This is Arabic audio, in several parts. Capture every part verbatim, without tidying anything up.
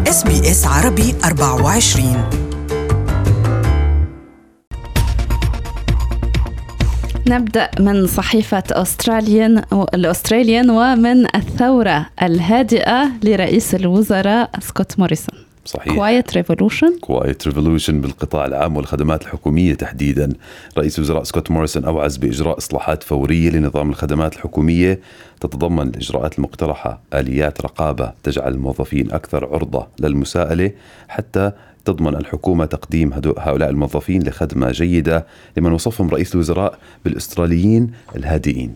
إس بي إس عربي أربعة وعشرين. نبدأ من صحيفة أستراليان الأستراليان ومن الثورة الهادئة لرئيس الوزراء سكوت موريسون. صحيح. Quiet Revolution. Quiet Revolution بالقطاع العام والخدمات الحكومية تحديدا. رئيس الوزراء سكوت موريسون أوعز بإجراء إصلاحات فورية لنظام الخدمات الحكومية تتضمن الإجراءات المقترحة آليات رقابة تجعل الموظفين أكثر عرضة للمساءلة حتى تضمن الحكومة تقديم هؤلاء الموظفين لخدمة جيدة لمن وصفهم رئيس الوزراء بالأستراليين الهادئين.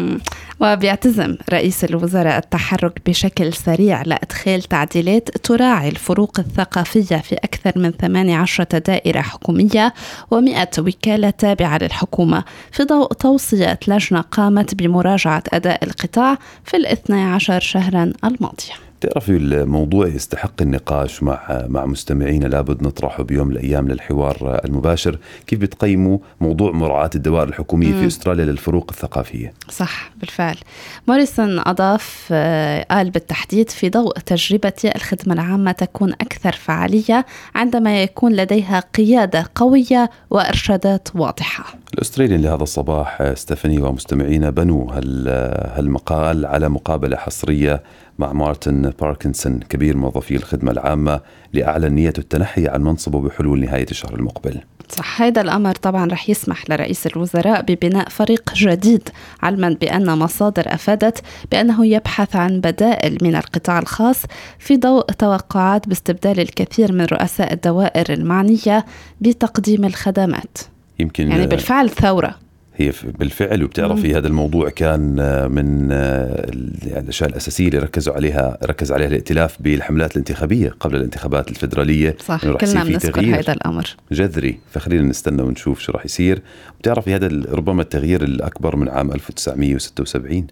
وبيعتزم رئيس الوزراء التحرك بشكل سريع لإدخال تعديلات تراعي الفروق الثقافية في أكثر من ثمانية عشر دائرة حكومية ومئة وكالة تابعة للحكومة في ضوء توصية لجنة قامت بمراجعة أداء القطاع في الاثني عشر شهرا الماضية. تعرفي الموضوع يستحق النقاش مع مع مستمعينا، لابد نطرحه بيوم من الأيام للحوار المباشر. كيف بتقيموا موضوع مراعاة الدوائر الحكومية مم. في أستراليا للفروق الثقافية؟ صح بالفعل. موريسون أضاف قال بالتحديد في ضوء تجربة الخدمة العامة تكون أكثر فعالية عندما يكون لديها قيادة قوية وإرشادات واضحة. الأستراليين لهذا الصباح ستيفاني ومستمعينا بنوا هالمقال على مقابلة حصرية مع مارتن باركنسون كبير موظفي الخدمة العامة لأعلن نيته التنحي عن منصبه بحلول نهاية الشهر المقبل. صح. هذا الأمر طبعا رح يسمح لرئيس الوزراء ببناء فريق جديد، علما بأن مصادر أفادت بأنه يبحث عن بدائل من القطاع الخاص في ضوء توقعات باستبدال الكثير من رؤساء الدوائر المعنية بتقديم الخدمات. يمكن يعني بالفعل ثورة هي بالفعل. وبتعرفي هذا الموضوع كان من الأشياء الأساسية اللي ركزوا عليها ركز عليها الائتلاف بالحملات الانتخابية قبل الانتخابات الفدرالية. صح. كلنا بنذكر هذا الأمر جذري، فخلينا نستنى ونشوف شو راح يصير. وبتعرفي هذا ربما التغيير الأكبر من عام ألف وتسعمية وستة وسبعين.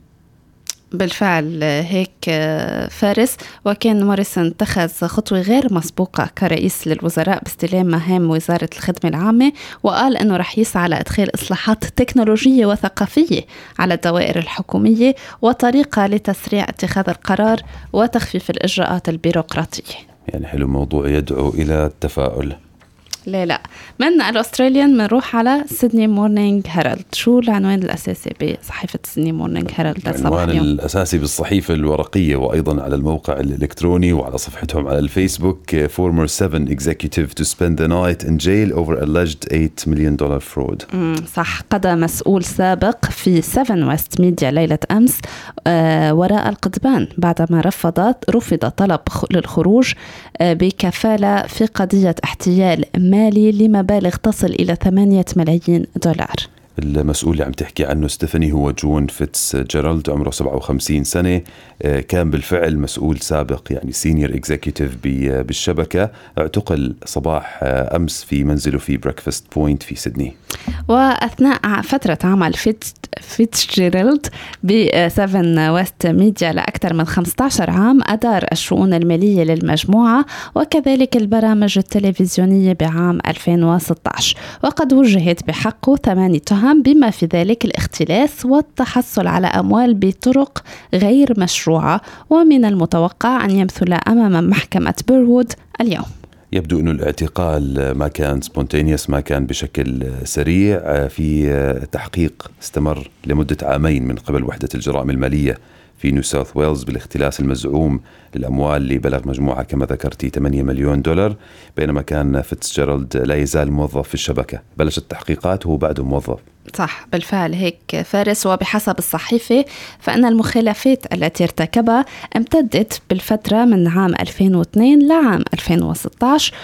بالفعل هيك فارس. وكان موريسون اتخذ خطوة غير مسبوقة كرئيس للوزراء باستلام مهام وزارة الخدمة العامة، وقال أنه رح يسعى لإدخال إصلاحات تكنولوجية وثقافية على الدوائر الحكومية وطريقة لتسريع اتخاذ القرار وتخفيف الإجراءات البيروقراطية. يعني حلو، موضوع يدعو إلى التفاؤل. لا لا من الأستراليان منروح على سيدني مورنينج هيرالد. شو العنوان الأساسي بصحيفة سيدني مورنينج هيرالد؟ العنوان الأساسي بالصحيفة الورقية وأيضا على الموقع الإلكتروني وعلى صفحتهم على الفيسبوك: Former seven executive to spend the night in jail over alleged eight million dollar fraud. صح. قضى مسؤول سابق في سفن ويست ميديا ليلة أمس آه وراء القضبان بعدما رفضت رفض طلب للخروج آه بكفالة في قضية احتيال مالي لمبالغ تصل إلى ثمانية ملايين دولار. المسؤول اللي عم تحكي عنه ستيفاني هو جون فيتس جيرالد، عمره سبعة وخمسين سنة. كان بالفعل مسؤول سابق يعني سينيور اكزيكيوتيف بالشبكة. اعتقل صباح أمس في منزله في بريكفاست بوينت في سيدني. وأثناء فترة عمل فيتس فيتس جيرالد بسفن ويست ميديا لأكثر من خمسة عشر عام أدار الشؤون المالية للمجموعة وكذلك البرامج التلفزيونية بعام ألفين وستة عشر، وقد وجهت بحقه ثمانية تهم بما في ذلك الاختلاس والتحصل على أموال بطرق غير مشروعة، ومن المتوقع أن يمثل أمام محكمة بيروود اليوم. يبدو أنه الاعتقال ما كان سبونتينيوس، ما كان بشكل سريع. في تحقيق استمر لمدة عامين من قبل وحدة الجرائم المالية في نيو ساوث ويلز بالاختلاس المزعوم للأموال اللي بلغ مجموعة كما ذكرتي ثمانية مليون دولار، بينما كان فيتسجيرالد لا يزال موظف في الشبكة. بلشت التحقيقات وهو بعده موظف. صح بالفعل هيك فارس. وبحسب الصحيفة فإن المخالفات التي ارتكبها امتدت بالفترة من عام ألفين واثنين لعام ألفين وستة عشر،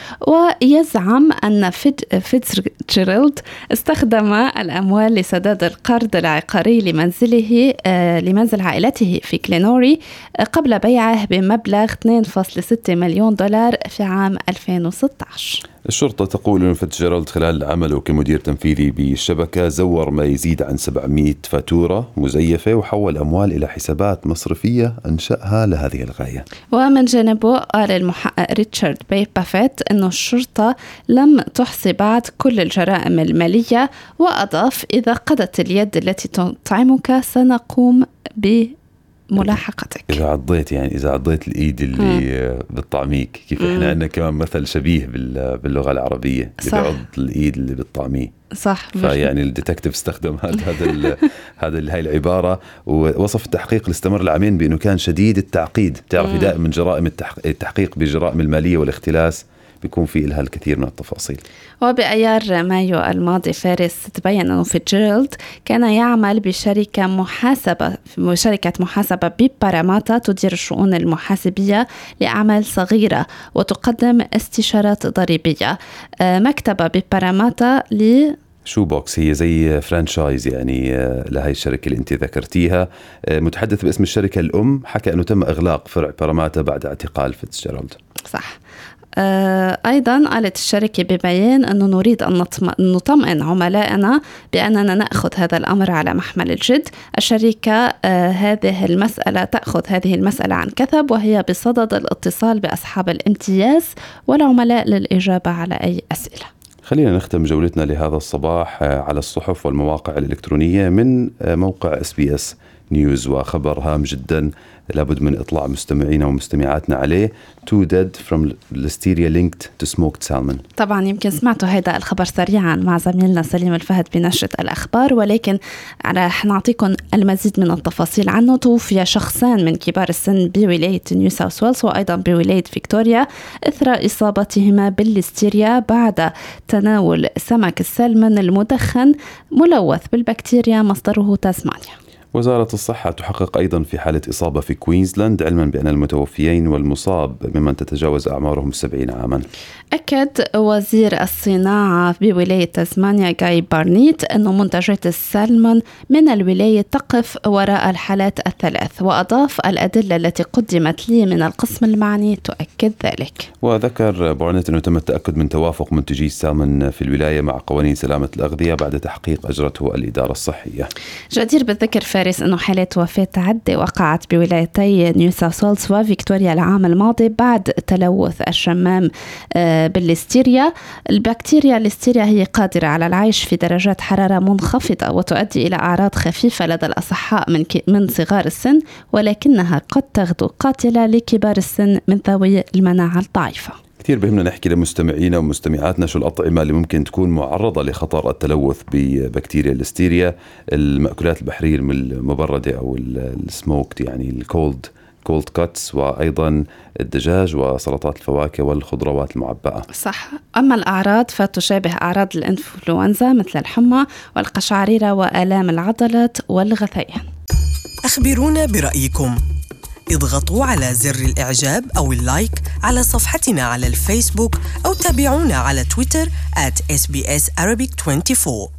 ويزعم أن فيتسجيرالد استخدم الأموال لسداد القرض العقاري لمنزله آه لمنزل عائلته في كلينوري آه قبل بيعه بمبلغ اثنين فاصلة ستة مليون دولار في عام ألفين وستة عشر. الشرطة تقول أن فيتسجيرالد خلال عمله كمدير تنفيذي بالشبكة زور ما يزيد عن سبعمئة فاتورة مزيفة وحول أموال إلى حسابات مصرفية أنشأها لهذه الغاية. ومن جانبه قال المحقق ريتشارد باي بافيت أن الشرطة لم تحصي بعد كل الجرائم المالية، وأضاف: إذا قضت اليد التي تطعمك سنقوم ب ملاحقتك. إذا عضيت يعني إذا عضيت الإيد اللي مم. بالطعميك، كيف مم. إحنا عندنا كمان مثل شبيه باللغة العربية، اللي بيعض الإيد اللي بالطعميه. صح. فيعني الديتكتيف استخدم هذا هذا هذا هاي العبارة، ووصف التحقيق اللي استمر العامين بأنه كان شديد التعقيد. تعرفي دائما جرائم التحقيق بالجرائم المالية والاختلاس بيكون في لها الكثير من التفاصيل. وبأيار مايو الماضي فارس تبين أنه فيتزجيرالد كان يعمل بشركة محاسبة شركة محاسبة بباراماتا تدير الشؤون المحاسبية لأعمال صغيرة وتقدم استشارات ضريبية. مكتبة بباراماتا ل شو بوكس هي زي فرانشايز يعني لهي الشركة اللي انت ذكرتيها. متحدث باسم الشركة الأم حكى أنه تم إغلاق فرع باراماتا بعد اعتقال فيتزجيرالد. صح. أيضا قالت الشركة ببيان أنه نريد أن نطمئن عملائنا بأننا نأخذ هذا الأمر على محمل الجد. الشركة هذه المسألة تأخذ هذه المسألة عن كثب، وهي بصدد الاتصال بأصحاب الامتياز والعملاء للإجابة على أي أسئلة. خلينا نختم جولتنا لهذا الصباح على الصحف والمواقع الإلكترونية من موقع إس بي إس نيوز، وخبر هام جدا لابد من إطلاع مستمعينا ومستمعاتنا عليه. two dead from listeria linked to smoked salmon. طبعا يمكن سمعتوا هذا الخبر سريعا مع زميلنا سليم الفهد بنشرة الأخبار، ولكن رح نعطيكم المزيد من التفاصيل عنه. توفي شخصان من كبار السن بولاية نيو ساوث ويلز وأيضا بولاية فيكتوريا إثر إصابتهما بالليستيريا بعد تناول سمك السلمون المدخن ملوث بالبكتيريا مصدره تاسمانيا. وزارة الصحة تحقق أيضا في حالة إصابة في كوينزلاند، علما بأن المتوفيين والمصاب ممن تتجاوز أعمارهم السبعين عاما. أكد وزير الصناعة بولاية تاسمانيا جاي بارنيت أن منتجات السلمون من الولاية تقف وراء الحالات الثلاث، وأضاف الأدلة التي قدمت لي من القسم المعني تؤكد ذلك. وذكر بارنيت أنه تم التأكد من توافق منتجي السلمون في الولاية مع قوانين سلامة الأغذية بعد تحقيق أجرته الإدارة الصحية. جدير بالذكر فارس أنه حالات وفاة عدة وقعت بولايتي نيو ساوث ويلز وفيكتوريا العام الماضي بعد تلوث الشمام بالليستيريا. البكتيريا الليستيريا هي قادرة على العيش في درجات حرارة منخفضة وتؤدي إلى أعراض خفيفة لدى الأصحاء من من صغار السن، ولكنها قد تغدو قاتلة لكبار السن من ذوي المناعة الضعيفة. كثير بهمنا نحكي لمستمعينا ومستمعاتنا شو الأطعمة اللي ممكن تكون معرضة لخطر التلوث ببكتيريا الليستيريا. المأكولات البحرية المبردة أو السموكت يعني الكولد كولد كاتس، وأيضا الدجاج وسلطات الفواكه والخضروات المعبأة. صح. أما الأعراض فتشابه أعراض الإنفلونزا مثل الحمى والقشعريرة وآلام العضلات والغثيان. أخبرونا برأيكم، اضغطوا على زر الإعجاب أو اللايك على صفحتنا على الفيسبوك أو تابعونا على تويتر آت إس بي إس Arabic أربعة وعشرين.